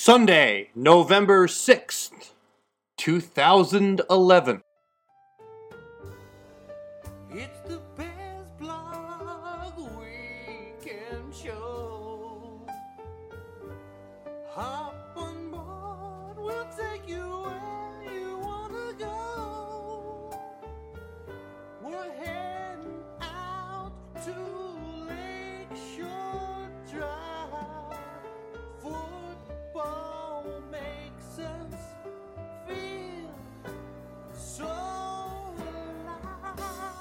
Sunday, November 6th, 2011. It's the best blog weekend show. Hop on board, we'll take you where you wanna go. We're heading out to Lakeshore Drive. Football makes us feel so alive.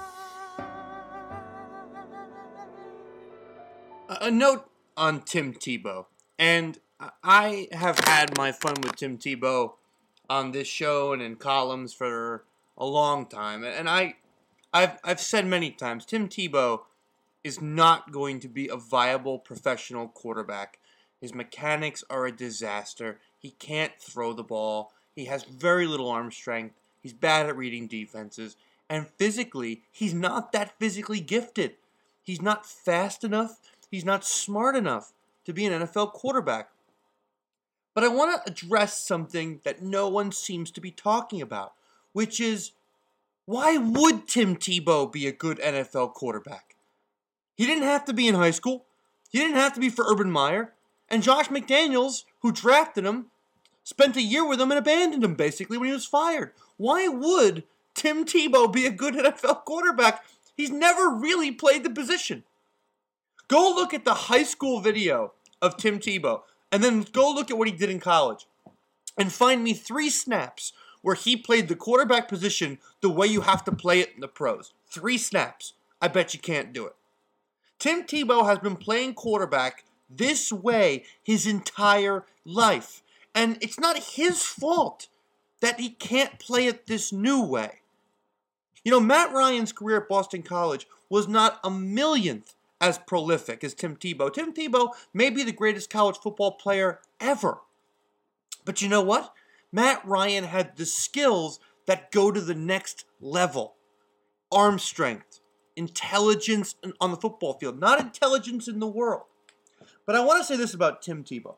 A note on Tim Tebow, and I have had my fun with Tim Tebow on this show and in columns for a long time, and I've said many times, Tim Tebow is not going to be a viable professional quarterback. His mechanics are a disaster. He can't throw the ball. He has very little arm strength. He's bad at reading defenses. And physically, he's not that physically gifted. He's not fast enough. He's not smart enough to be an NFL quarterback. But I want to address something that no one seems to be talking about, which is, why would Tim Tebow be a good NFL quarterback? He didn't have to be in high school. He didn't have to be for Urban Meyer. And Josh McDaniels, who drafted him, spent a year with him and abandoned him, basically, when he was fired. Why would Tim Tebow be a good NFL quarterback? He's never really played the position. Go look at the high school video of Tim Tebow, and then go look at what he did in college. And find me 3 snaps where he played the quarterback position the way you have to play it in the pros. 3 snaps. I bet you can't do it. Tim Tebow has been playing quarterback this way his entire life. And it's not his fault that he can't play it this new way. You know, Matt Ryan's career at Boston College was not a millionth as prolific as Tim Tebow. Tim Tebow may be the greatest college football player ever. But you know what? Matt Ryan had the skills that go to the next level. Arm strength, intelligence on the football field, not intelligence in the world. But I want to say this about Tim Tebow.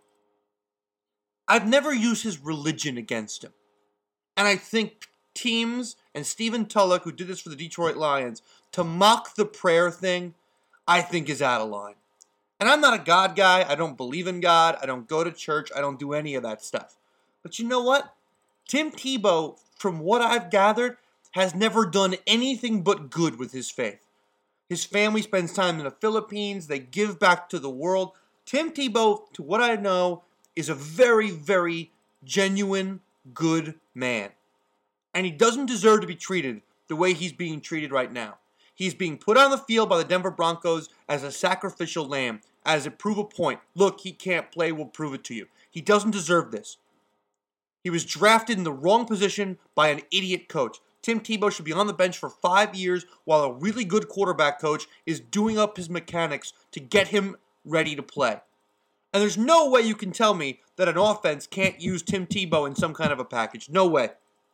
I've never used his religion against him. And I think teams and Stephen Tulloch, who did this for the Detroit Lions, to mock the prayer thing, I think is out of line. And I'm not a God guy. I don't believe in God. I don't go to church. I don't do any of that stuff. But you know what? Tim Tebow, from what I've gathered, has never done anything but good with his faith. His family spends time in the Philippines. They give back to the world. Tim Tebow, to what I know, is a very, very genuine, good man. And he doesn't deserve to be treated the way he's being treated right now. He's being put on the field by the Denver Broncos as a sacrificial lamb, as a prove a point. Look, he can't play, we'll prove it to you. He doesn't deserve this. He was drafted in the wrong position by an idiot coach. Tim Tebow should be on the bench for 5 years while a really good quarterback coach is doing up his mechanics to get him ready to play. And there's no way you can tell me that an offense can't use Tim Tebow in some kind of a package. No way.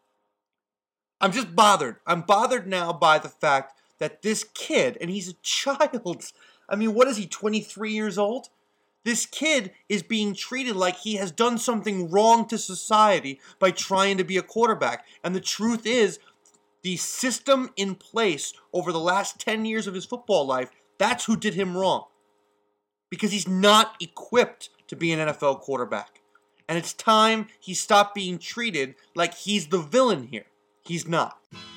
I'm just bothered. I'm bothered now by the fact that this kid, and he's a child. I mean, what is he, 23 years old? This kid is being treated like he has done something wrong to society by trying to be a quarterback. And the truth is, the system in place over the last 10 years of his football life, that's who did him wrong. Because he's not equipped to be an NFL quarterback. And it's time he stopped being treated like he's the villain here. He's not.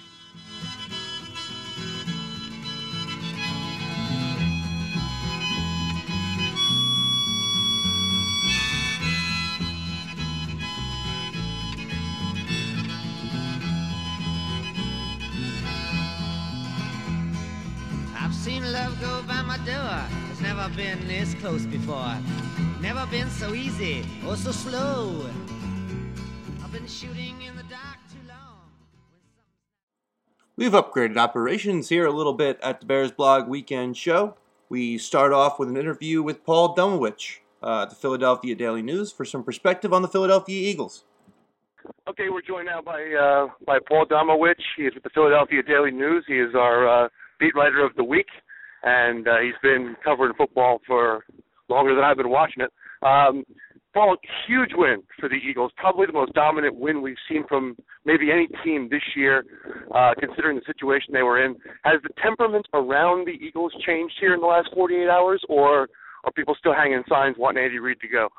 I've seen love go by my door. It's never been this close before. Never been so easy or so slow. I've been shooting in the dark too long. We've upgraded operations here a little bit at the Bears Blog Weekend Show. We start off with an interview with Paul Domowitch at the Philadelphia Daily News for some perspective on the Philadelphia Eagles. Okay, we're joined now by Paul Domowitch. He is with the Philadelphia Daily News. He is our beat writer of the week, and he's been covering football for longer than I've been watching it. Paul, huge win for the Eagles. Probably the most dominant win we've seen from maybe any team this year, considering the situation they were in. Has the temperament around the Eagles changed here in the last 48 hours, or are people still hanging signs wanting Andy Reid to go?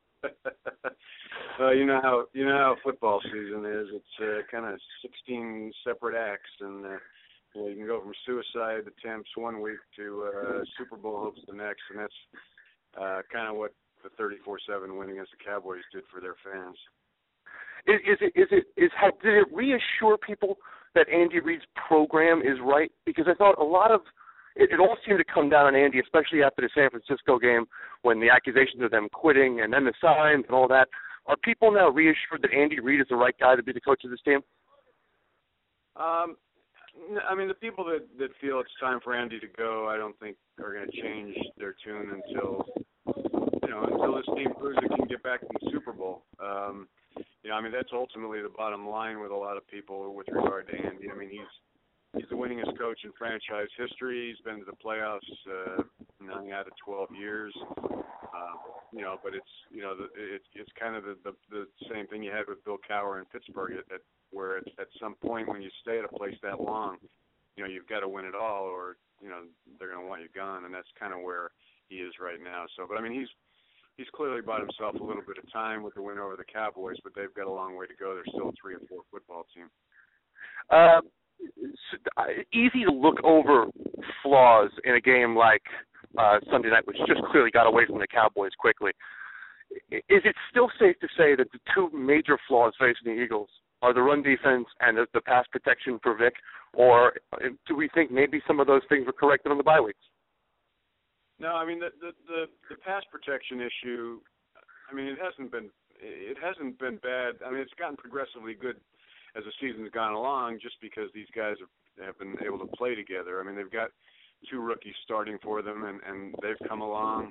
You know how football season is. It's kind of 16 separate acts, and you can go from suicide attempts one week to Super Bowl hopes the next, and that's kind of what the 34-7 win against the Cowboys did for their fans. Did it reassure people that Andy Reid's program is right? Because I thought a lot of it all seemed to come down on Andy, especially after the San Francisco game when the accusations of them quitting and then the signs and all that. Are people now reassured that Andy Reid is the right guy to be the coach of this team? I mean, the people that feel it's time for Andy to go, I don't think are going to change their tune until this team proves it can get back to the Super Bowl. I mean, that's ultimately the bottom line with a lot of people with regard to Andy. I mean, he's the winningest coach in franchise history. He's been to the playoffs 9 out of 12 years. But it's kind of the same thing you had with Bill Cowher in Pittsburgh, where at some point when you stay at a place that long, you've got to win it all, or they're going to want you gone, and that's kind of where he is right now. So, but I mean, he's clearly bought himself a little bit of time with the win over the Cowboys, but they've got a long way to go. They're still a 3-4 football team. Easy to look over flaws in a game like Sunday night, which just clearly got away from the Cowboys quickly. Is it still safe to say that the two major flaws facing the Eagles are the run defense and the pass protection for Vic, or do we think maybe some of those things were corrected on the bye weeks? No, I mean the pass protection issue. I mean it hasn't been bad. I mean it's gotten progressively good as the season's gone along, just because these guys have been able to play together. I mean they've got 2 rookies starting for them, and they've come along.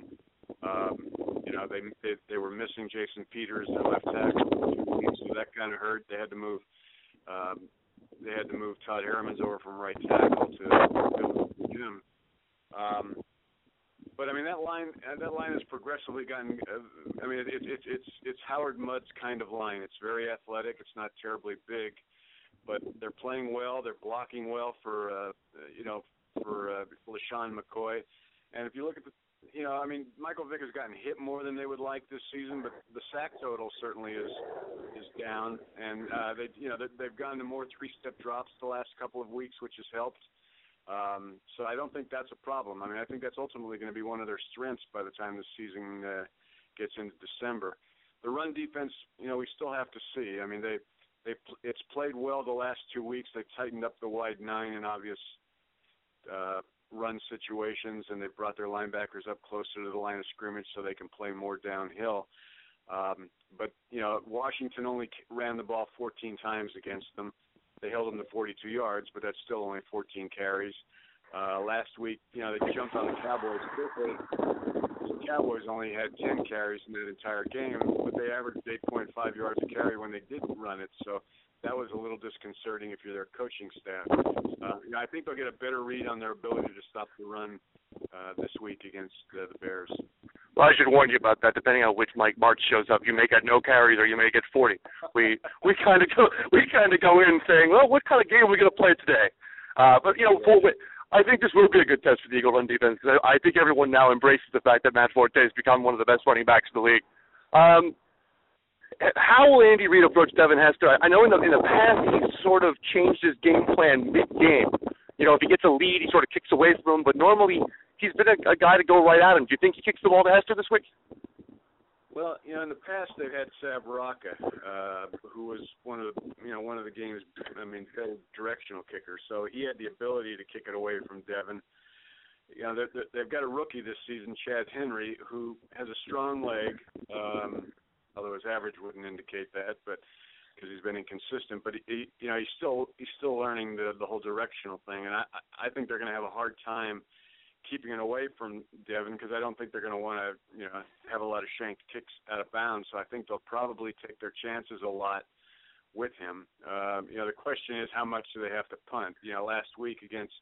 They were missing Jason Peters, their left tackle, so that kind of hurt. They had to move. They had to move Todd Hermans over from right tackle to Jim. But I mean that line has progressively gotten. I mean it's Howard Mudd's kind of line. It's very athletic. It's not terribly big, but they're playing well. They're blocking well for LaShawn McCoy. And if you look at I mean Michael Vick has gotten hit more than they would like this season, but the sack total certainly is down. And they've gone to more 3-step drops the last couple of weeks, which has helped. So I don't think that's a problem. I mean, I think that's ultimately going to be one of their strengths by the time the season gets into December. The run defense, we still have to see. I mean, it's played well the last 2 weeks. They've tightened up the wide 9 in obvious run situations, and they've brought their linebackers up closer to the line of scrimmage so they can play more downhill. But Washington only ran the ball 14 times against them. They held them to 42 yards, but that's still only 14 carries. Last week, they jumped on the Cowboys quickly. The Cowboys only had 10 carries in that entire game, but they averaged 8.5 yards a carry when they did run it. So that was a little disconcerting if you're their coaching staff. I think they'll get a better read on their ability to stop the run this week against the Bears. Well, I should warn you about that. Depending on which Mike Martz shows up, you may get no carries or you may get 40. We kind of go in saying, well, what kind of game are we going to play today? But I think this will be a good test for the Eagle run defense, because I think everyone now embraces the fact that Matt Forte has become one of the best running backs in the league. How will Andy Reid approach Devin Hester? I know in the past he sort of changed his game plan mid-game. If he gets a lead, he sort of kicks away from him, but normally he's been a guy to go right at him. Do you think he kicks the ball to Hester this week? Well, in the past they've had Sab Rocca, who was one of the game's, better directional kickers. So he had the ability to kick it away from Devin. They've got a rookie this season, Chad Henry, who has a strong leg, although his average wouldn't indicate that, but because he's been inconsistent. But he's still learning the whole directional thing, and I think they're going to have a hard time keeping it away from Devin, because I don't think they're going to want to have a lot of shanked kicks out of bounds. So I think they'll probably take their chances a lot with him. The question is, how much do they have to punt? Last week against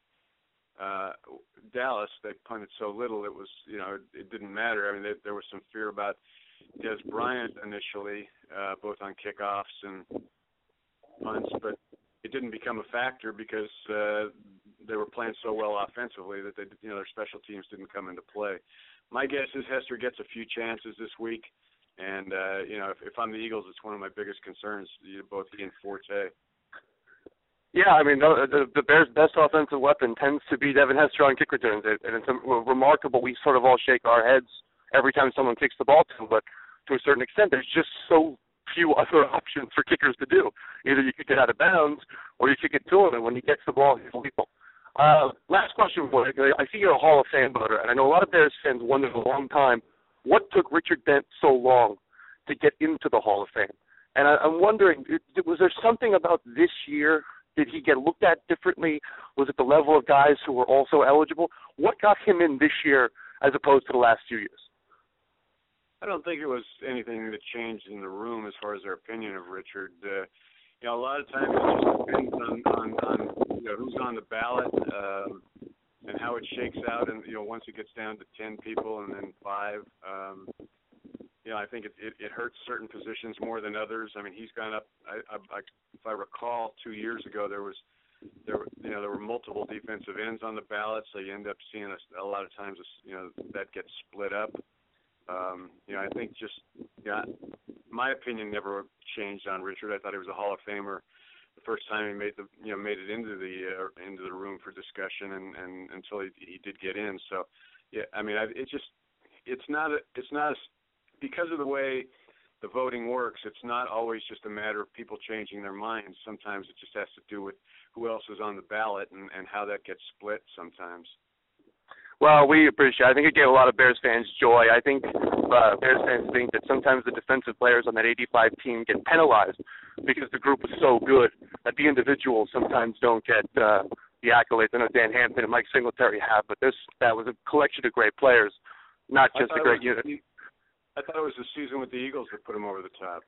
Dallas, they punted so little it was it didn't matter. I mean, there was some fear about Des Bryant initially, both on kickoffs and punts, but it didn't become a factor because they were playing so well offensively that their special teams didn't come into play. My guess is Hester gets a few chances this week, and if I'm the Eagles, it's one of my biggest concerns. Both he and Forte. Yeah, I mean, the Bears' best offensive weapon tends to be Devin Hester on kick returns, and it's remarkable. We sort of all shake our heads every time someone kicks the ball to him, but to a certain extent, there's just so few other options for kickers to do. Either you kick it out of bounds, or you kick it to him, and when he gets the ball, he's lethal. Last question for you. I see you're a Hall of Fame voter, and I know a lot of Bears fans wondered a long time, what took Richard Dent so long to get into the Hall of Fame? And I'm wondering, was there something about this year? Did he get looked at differently? Was it the level of guys who were also eligible? What got him in this year as opposed to the last few years? I don't think it was anything that changed in the room as far as their opinion of Richard. A lot of times it just depends on who's on the ballot and how it shakes out. And once it gets down to 10 people and then 5, I think it hurts certain positions more than others. I mean, he's gone up. If I recall, 2 years ago there were multiple defensive ends on the ballot, so you end up seeing a lot of times that gets split up. I think my opinion never changed on Richard. I thought he was a Hall of Famer the first time he made it into the room for discussion, and until he did get in. So yeah, I mean, it's not because of the way the voting works. It's not always just a matter of people changing their minds. Sometimes it just has to do with who else is on the ballot and how that gets split sometimes. Well, we appreciate it. I think it gave a lot of Bears fans joy. I think Bears fans think that sometimes the defensive players on that 85 team get penalized because the group is so good that the individuals sometimes don't get the accolades. I know Dan Hampton and Mike Singletary have, but that was a collection of great players, not just a great unit. I thought it was the season with the Eagles that put him over the top.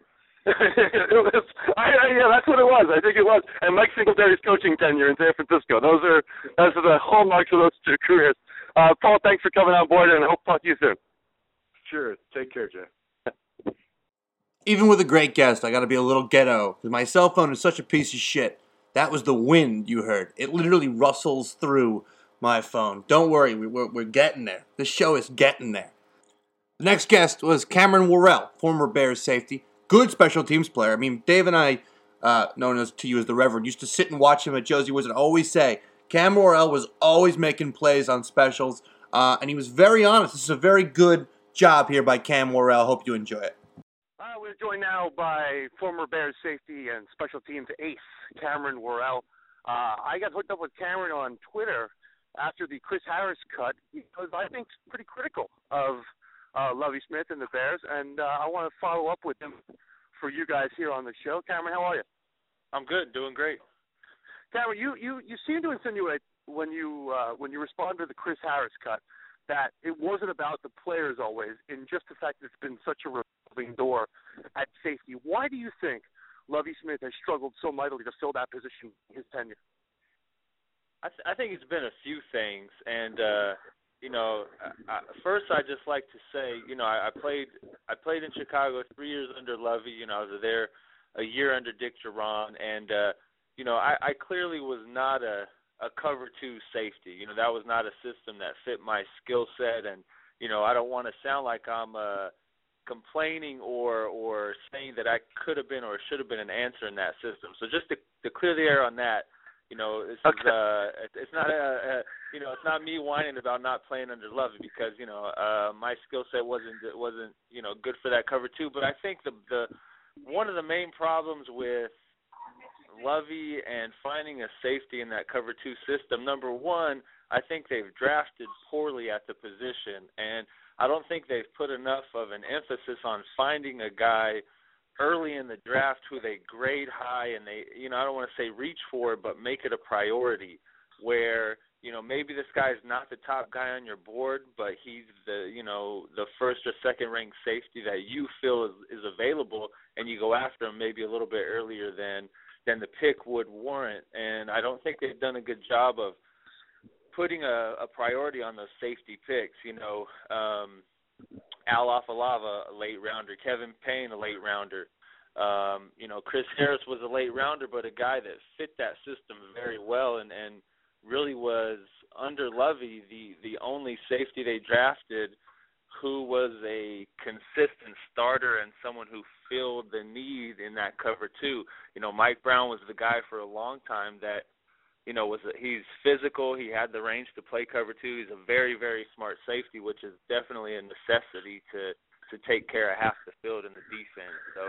Yeah, that's what it was. I think it was. And Mike Singletary's coaching tenure in San Francisco. Those are the hallmarks of those two careers. Paul, thanks for coming on board, and I hope to talk to you soon. Sure. Take care, Jeff. Even with a great guest, I got to be a little ghetto because my cell phone is such a piece of shit. That was the wind you heard. It literally rustles through my phone. Don't worry, we're getting there. This show is getting there. The next guest was Cameron Worrell, former Bears safety, good special teams player. I mean, Dave and I, known to you as the Reverend, used to sit and watch him at Josie Woods and always say, Cam Worrell was always making plays on specials, and he was very honest. This is a very good job here by Cam Worrell. Hope you enjoy it. We're joined now by former Bears safety and special teams ace, Cameron Worrell. I got hooked up with Cameron on Twitter after the Chris Harris cut because I think it's pretty critical of Lovie Smith and the Bears, and I want to follow up with him for you guys here on the show. Cameron, how are you? I'm good, doing great. Cameron, you seem to insinuate when you respond to the Chris Harris cut that it wasn't about the players always, in just the fact that it's been such a revolving door at safety. Why do you think Lovie Smith has struggled so mightily to fill that position in his tenure? I think it's been a few things, and first I'd just like to say, I played in Chicago 3 years under Lovie. I was there a year under Dick Jauron, and I clearly was not a cover 2 safety. That was not a system that fit my skill set, and I don't want to sound like I'm complaining or saying that I could have been or should have been an answer in that system. So just to clear the air on that. This okay. It's not it's not me whining about not playing under Lovie because my skill set wasn't good for that cover 2. But I think the one of the main problems with Lovie and finding a safety in that cover 2 system, number one, I think they've drafted poorly at the position, and I don't think they've put enough of an emphasis on finding a guy early in the draft who they grade high and they, I don't want to say reach for, but make it a priority where, maybe this guy's not the top guy on your board, but he's the first or second ranked safety that you feel is available, and you go after him maybe a little bit earlier than the pick would warrant. And I don't think they've done a good job of putting a priority on those safety picks. Al Afalava, a late rounder. Kevin Payne, a late rounder. Chris Harris was a late rounder, but a guy that fit that system very well and really was, under Lovey, the only safety they drafted who was a consistent starter and someone who filled the need in that cover two. Mike Brown was the guy for a long time that, he's physical. He had the range to play cover two. He's a very, very smart safety, which is definitely a necessity to take care of half the field in the defense. So,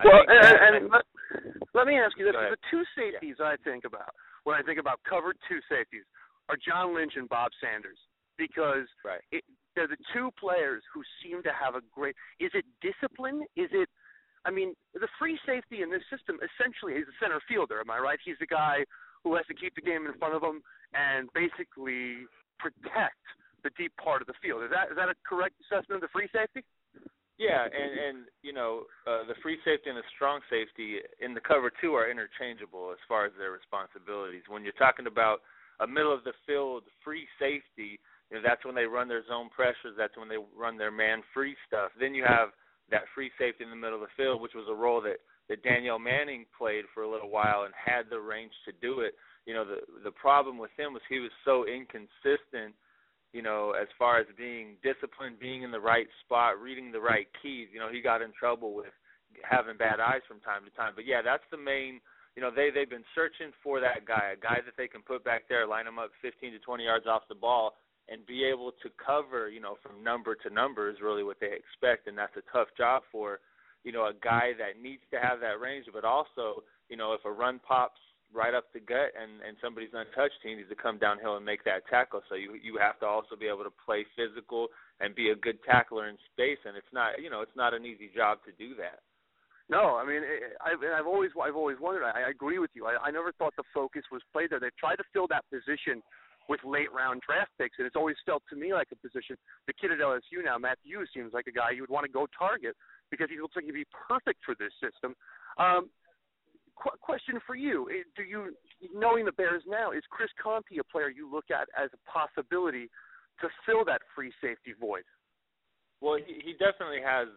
let me ask you this: the two safeties I think about when I think about cover two safeties are John Lynch and Bob Sanders, because they're the two players who seem to have a great. Is it discipline? Is it? I mean, the free safety in this system essentially is a center fielder. Am I right? He's the guy who has to keep the game in front of him and basically protect the deep part of the field. Is that a correct assessment of the free safety? Yeah, and the free safety and the strong safety in the cover two are interchangeable as far as their responsibilities. When you're talking about a middle of the field free safety, that's when they run their zone pressures. That's when they run their man free stuff. Then you have that free safety in the middle of the field, which was a role that Danielle Manning played for a little while and had the range to do it. The problem with him was he was so inconsistent, as far as being disciplined, being in the right spot, reading the right keys. He got in trouble with having bad eyes from time to time. But, yeah, that's the main they've been searching for that guy, a guy that they can put back there, line him up 15 to 20 yards off the ball, and be able to cover, from number to number is really what they expect, and that's a tough job for, a guy that needs to have that range, but also, if a run pops right up the gut and somebody's untouched, he needs to come downhill and make that tackle. So you have to also be able to play physical and be a good tackler in space, and it's not an easy job to do that. No, I mean, I've always wondered. I agree with you. I never thought the focus was played there. They've tried to fill that position with late-round draft picks, and it's always felt to me like a position. The kid at LSU now, Matt Hughes, seems like a guy you would want to go target because he looks like he'd be perfect for this system. Question for you: do you, knowing the Bears now, is Chris Conte a player you look at as a possibility to fill that free safety void? Well, he definitely has,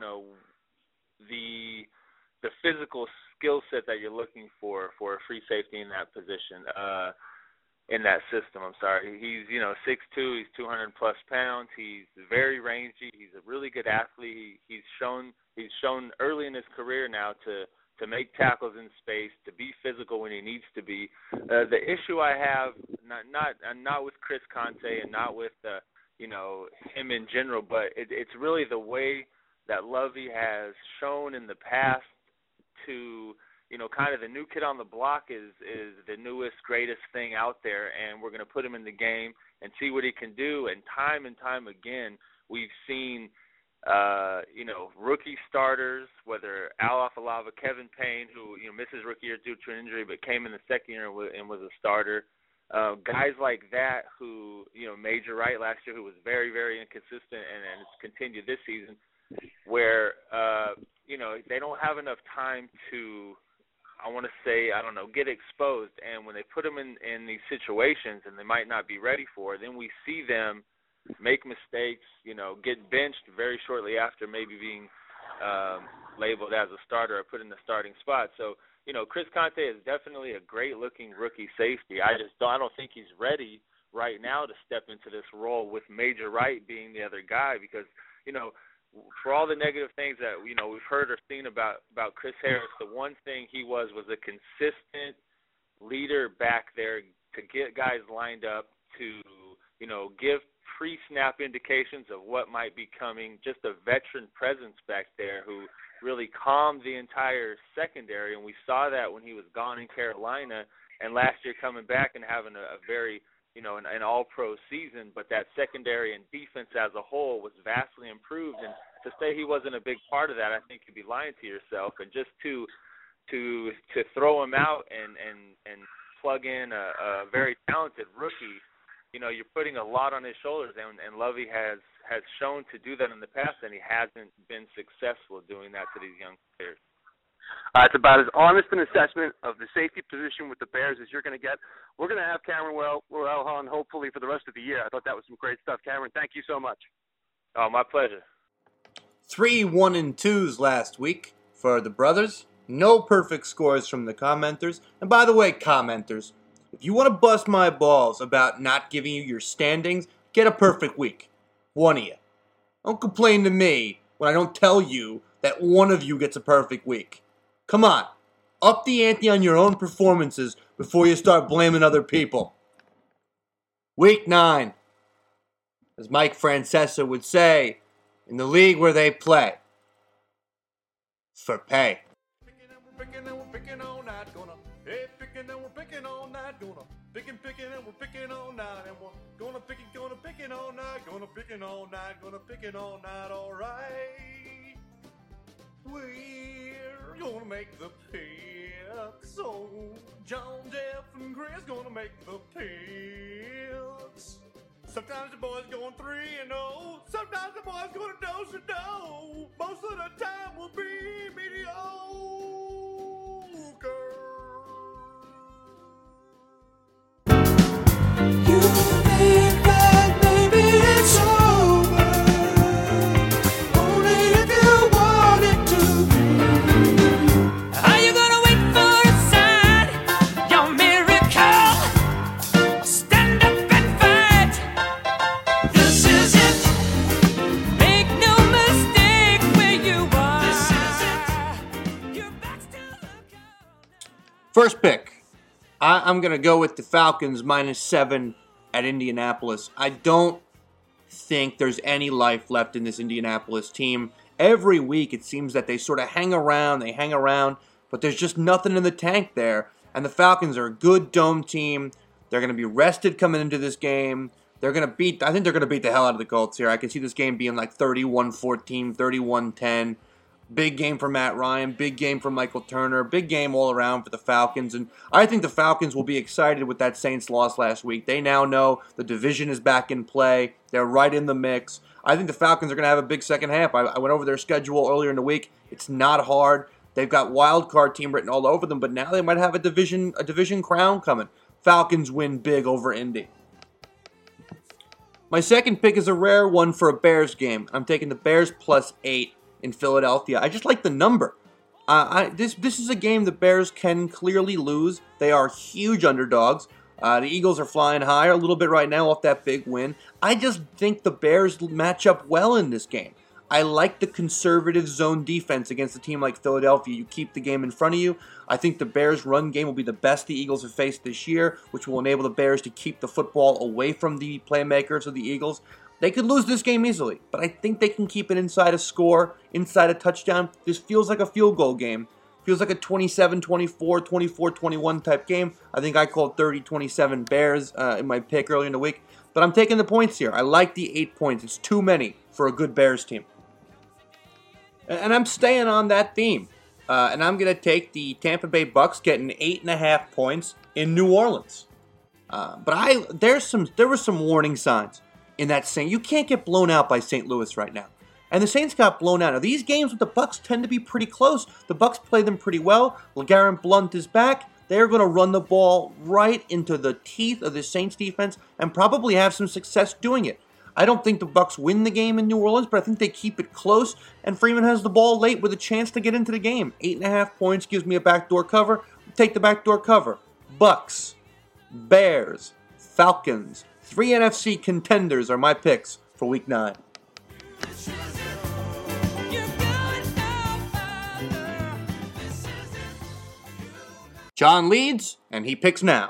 the physical skill set that you're looking for a free safety in that position, in that system. I'm sorry. He's 6'2", he's 200 plus pounds. He's very rangy. He's a really good athlete. He's shown early in his career now to make tackles in space, to be physical when he needs to be. The issue I have, not with Chris Conte and not with him in general, but it's really the way that Lovey has shown in the past to, kind of the new kid on the block is the newest, greatest thing out there, and we're going to put him in the game and see what he can do. And time again, we've seen, rookie starters, whether Al Afalava, Kevin Payne, who, missed his rookie year due to an injury but came in the second year and was a starter. Guys like that who, Major Wright last year, who was very, very inconsistent and it's continued this season, where, they don't have enough time to, get exposed. And when they put them in these situations and they might not be ready for, then we see them make mistakes, get benched very shortly after maybe being labeled as a starter or put in the starting spot. So, Chris Conte is definitely a great-looking rookie safety. I don't think he's ready right now to step into this role with Major Wright being the other guy because, for all the negative things that, we've heard or seen about Chris Harris, the one thing he was a consistent leader back there to get guys lined up, to, give pre-snap indications of what might be coming, just a veteran presence back there who really calmed the entire secondary, and we saw that when he was gone in Carolina, and last year coming back and having a very, an all-pro season, but that secondary and defense as a whole was vastly improved, and to say he wasn't a big part of that, I think you'd be lying to yourself, and just to throw him out and plug in a very talented rookie, you're putting a lot on his shoulders, and Lovey has shown to do that in the past, and he hasn't been successful doing that to these young players. It's about as honest an assessment of the safety position with the Bears as you're going to get. We're going to have Cameron Worrell on hopefully for the rest of the year. I thought that was some great stuff. Cameron, thank you so much. Oh, my pleasure. 3 1-2s last week for the brothers. No perfect scores from the commenters. And by the way, commenters, if you want to bust my balls about not giving you your standings, get a perfect week. One of you. Don't complain to me when I don't tell you that one of you gets a perfect week. Come on. Up the ante on your own performances before you start blaming other people. Week 9. As Mike Francesa would say, in the league where they play. For pay. Picking and we're picking all night, gonna picking and we're picking all night, gonna picking and we're picking all night, and we're gonna picking all night, gonna picking all night, gonna picking all night, alright. We're gonna make the picks. So John, Jeff, and Chris gonna make the picks. Sometimes the boys going 3-0. Sometimes the boys going do-so-do. Most of the time will be mediocre. You think that maybe it's over, only if you want it to be. Are you gonna wait for a sign, your miracle? Stand up and fight. This is it. Make no mistake where you are. This is it. Your back's to the goal. First pick. I'm going to go with the Falcons -7 at Indianapolis. I don't think there's any life left in this Indianapolis team. Every week it seems that they sort of hang around, but there's just nothing in the tank there. And the Falcons are a good dome team. They're going to be rested coming into this game. I think they're going to beat the hell out of the Colts here. I can see this game being like 31-14, 31-10. Big game for Matt Ryan, big game for Michael Turner, big game all around for the Falcons. And I think the Falcons will be excited with that Saints loss last week. They now know the division is back in play. They're right in the mix. I think the Falcons are going to have a big second half. I went over their schedule earlier in the week. It's not hard. They've got wild card team written all over them, but now they might have a division crown coming. Falcons win big over Indy. My second pick is a rare one for a Bears game. I'm taking the Bears +8 in Philadelphia. I just like the number. This is a game the Bears can clearly lose. They are huge underdogs. The Eagles are flying higher a little bit right now off that big win. I just think the Bears match up well in this game. I like the conservative zone defense against a team like Philadelphia. You keep the game in front of you. I think the Bears' run game will be the best the Eagles have faced this year, which will enable the Bears to keep the football away from the playmakers of the Eagles. They could lose this game easily, but I think they can keep it inside a score, inside a touchdown. This feels like a field goal game. Feels like a 27-24, 24-21 type game. I think I called 30-27 Bears in my pick earlier in the week. But I'm taking the points here. I like the 8 points. It's too many for a good Bears team. And I'm staying on that theme. And I'm going to take the Tampa Bay Bucks getting 8.5 points in New Orleans. But there were some warning signs in that Saint. You can't get blown out by St. Louis right now. And the Saints got blown out. Now, these games with the Bucks tend to be pretty close. The Bucks play them pretty well. LeGarrette Blount is back. They're going to run the ball right into the teeth of the Saints defense and probably have some success doing it. I don't think the Bucks win the game in New Orleans, but I think they keep it close, and Freeman has the ball late with a chance to get into the game. 8.5 points gives me a backdoor cover. Take the backdoor cover. Bucks, Bears, Falcons, 3 NFC contenders are my picks for Week 9. John leads, and he picks now.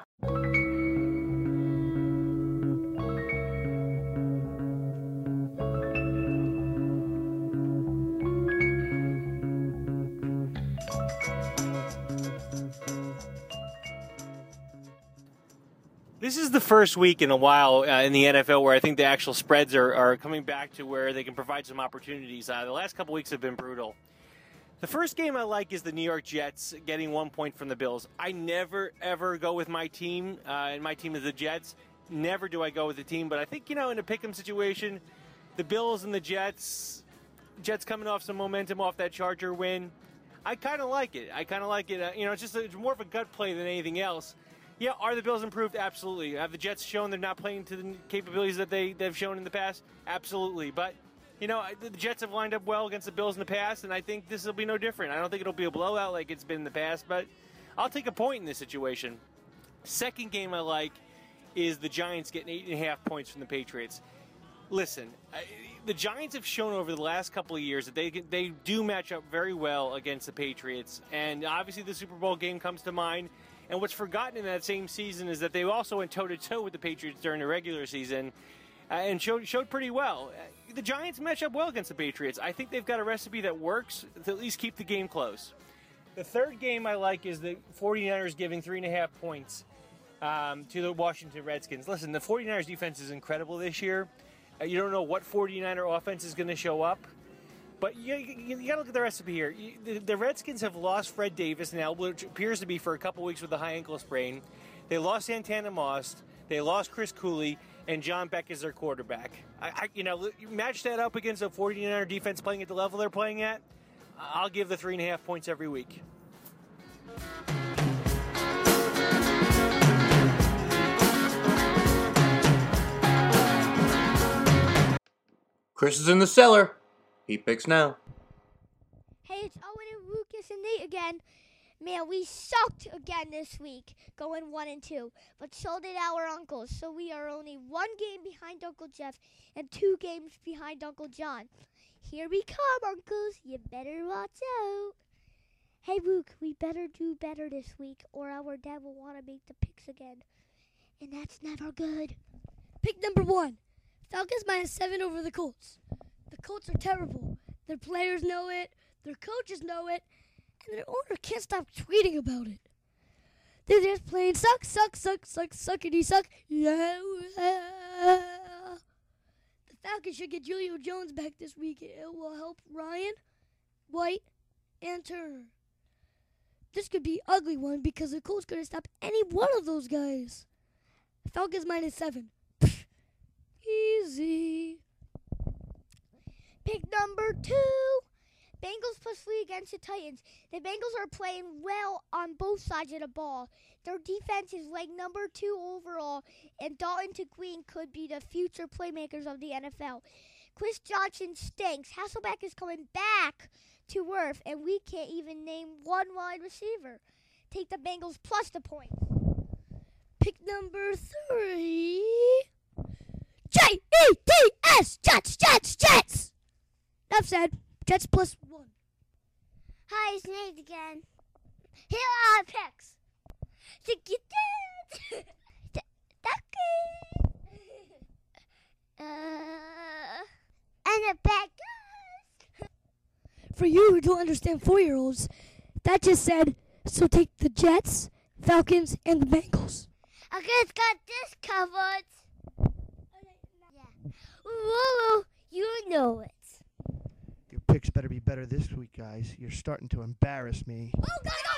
This is the first week in a while in the NFL where I think the actual spreads are coming back to where they can provide some opportunities. The last couple weeks have been brutal. The first game I like is the New York Jets getting 1 point from the Bills. I never, ever go with my team, and my team is the Jets. Never do I go with the team, but I think, in a pick'em situation, the Bills and the Jets coming off some momentum off that Charger win, I kind of like it. It's more of a gut play than anything else. Yeah, are the Bills improved? Absolutely. Have the Jets shown they're not playing to the capabilities that they've shown in the past? Absolutely. But The Jets have lined up well against the Bills in the past, and I think this will be no different. I don't think it'll be a blowout like it's been in the past, but I'll take a point in this situation. Second game I like is the Giants getting 8.5 points from the Patriots. Listen, the Giants have shown over the last couple of years that they do match up very well against the Patriots, and obviously the Super Bowl game comes to mind. And what's forgotten in that same season is that they also went toe-to-toe with the Patriots during the regular season and showed pretty well. The Giants match up well against the Patriots. I think they've got a recipe that works to at least keep the game close. The third game I like is the 49ers giving 3.5 points to the Washington Redskins. Listen, the 49ers defense is incredible this year. You don't know what 49er offense is going to show up. But you got to look at the recipe here. The Redskins have lost Fred Davis now, which appears to be for a couple weeks with a high ankle sprain. They lost Santana Moss. They lost Chris Cooley, and John Beck is their quarterback. You match that up against a 49er defense playing at the level they're playing at, I'll give the 3.5 points every week. Chris is in the cellar. He picks now. Hey, it's Owen and Lucas and Nate again. Man, we sucked again this week, going 1-2. But so did our uncles. So we are only 1 game behind Uncle Jeff and 2 games behind Uncle John. Here we come, uncles. You better watch out. Hey, Luke, we better do better this week, or our dad will want to make the picks again. And that's never good. Pick number 1. Falcons -7 over the Colts. The Colts are terrible. Their players know it. Their coaches know it. And their owner can't stop tweeting about it. They're just playing suckity suck. Yeah. The Falcons should get Julio Jones back this week. It will help Ryan, White, and Turner. This could be an ugly one because the Colts couldn't stop any one of those guys. Falcons -7. Easy. Pick number 2. Bengals +3 against the Titans. The Bengals are playing well on both sides of the ball. Their defense is ranked number 2 overall, and Dalton to Green could be the future playmakers of the NFL. Chris Johnson stinks. Hasselbeck is coming back to earth, and we can't even name one wide receiver. Take the Bengals plus the point. Pick number 3. Jets! Jets! Enough said. Jets +1. Hi, it's Nate again. Here are our picks. And the Packers. For you who don't understand 4-year-olds, that just said, so take the Jets, Falcons, and the Bengals. I just got this covered. Yeah. Whoa, you know it. Your picks better be better this week, guys. You're starting to embarrass me. Oh, gotta go!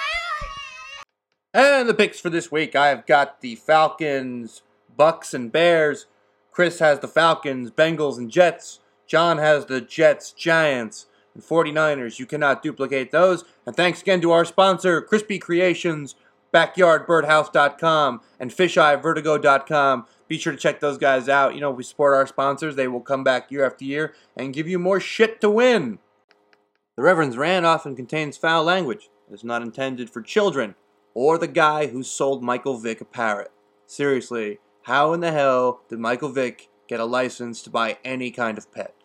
And the picks for this week, I've got the Falcons, Bucks, and Bears. Chris has the Falcons, Bengals, and Jets. John has the Jets, Giants, and 49ers. You cannot duplicate those. And thanks again to our sponsor, Crispy Creations, BackyardBirdhouse.com, and FishEyeVertigo.com. Be sure to check those guys out. If we support our sponsors, they will come back year after year and give you more shit to win. The Reverend's rant often contains foul language. It is not intended for children or the guy who sold Michael Vick a parrot. Seriously, how in the hell did Michael Vick get a license to buy any kind of pet?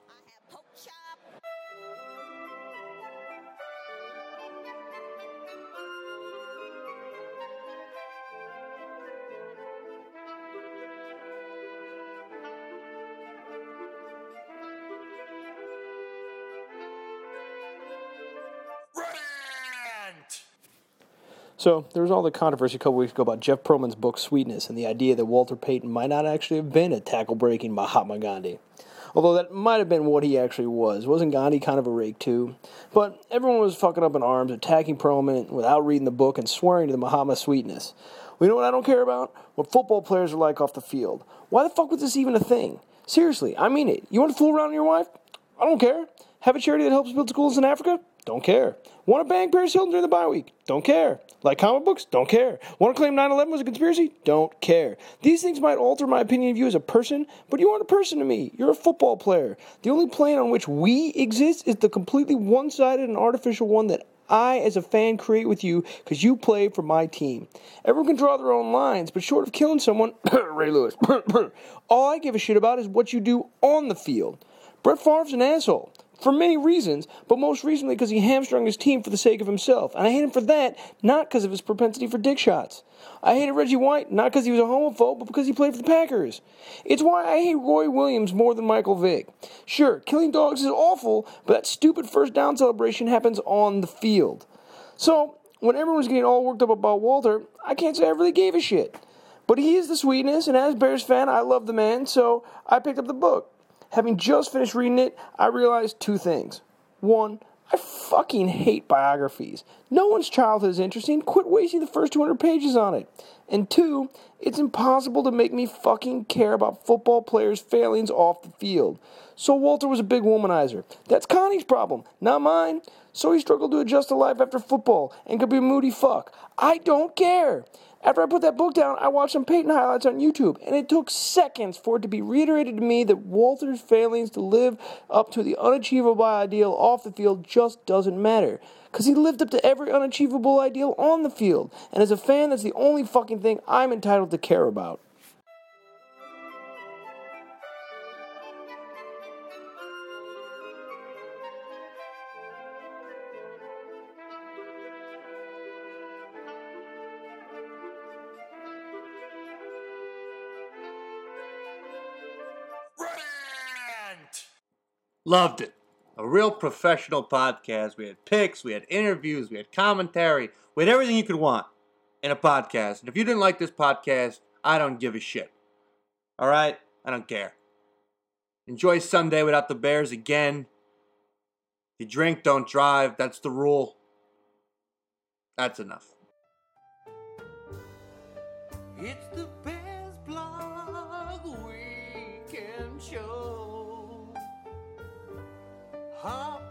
So, there was all the controversy a couple weeks ago about Jeff Pearlman's book, Sweetness, and the idea that Walter Payton might not actually have been a tackle-breaking Mahatma Gandhi. Although that might have been what he actually was. Wasn't Gandhi kind of a rake, too? But everyone was fucking up in arms, attacking Pearlman without reading the book and swearing to the Mahatma Sweetness. Well, you know what I don't care about? What football players are like off the field. Why the fuck was this even a thing? Seriously, I mean it. You want to fool around with your wife? I don't care. Have a charity that helps build schools in Africa? Don't care. Want to bang Paris Hilton during the bye week? Don't care. Like comic books? Don't care. Want to claim 9/11 was a conspiracy? Don't care. These things might alter my opinion of you as a person, but you aren't a person to me. You're a football player. The only plane on which we exist is the completely one-sided and artificial one that I, as a fan, create with you because you play for my team. Everyone can draw their own lines, but short of killing someone, Ray Lewis, all I give a shit about is what you do on the field. Brett Favre's an asshole. For many reasons, but most recently because he hamstrung his team for the sake of himself. And I hate him for that, not because of his propensity for dick shots. I hated Reggie White, not because he was a homophobe, but because he played for the Packers. It's why I hate Roy Williams more than Michael Vick. Sure, killing dogs is awful, but that stupid first down celebration happens on the field. So, when everyone was getting all worked up about Walter, I can't say I really gave a shit. But he is the sweetness, and as a Bears fan, I love the man, so I picked up the book. Having just finished reading it, I realized two things. One, I fucking hate biographies. No one's childhood is interesting. Quit wasting the first 200 pages on it. And two, it's impossible to make me fucking care about football players' failings off the field. So Walter was a big womanizer. That's Connie's problem, not mine. So he struggled to adjust to life after football and could be a moody fuck. I don't care. After I put that book down, I watched some Peyton highlights on YouTube, and it took seconds for it to be reiterated to me that Walter's failings to live up to the unachievable ideal off the field just doesn't matter. Because he lived up to every unachievable ideal on the field, and as a fan, that's the only fucking thing I'm entitled to care about. Loved it. A real professional podcast. We had picks, we had interviews, we had commentary, we had everything you could want in a podcast. And if you didn't like this podcast, I don't give a shit. All right? I don't care. Enjoy Sunday without the Bears again. If you drink, don't drive. That's the rule. That's enough. It's the Bears Blog Weekend Show. Hop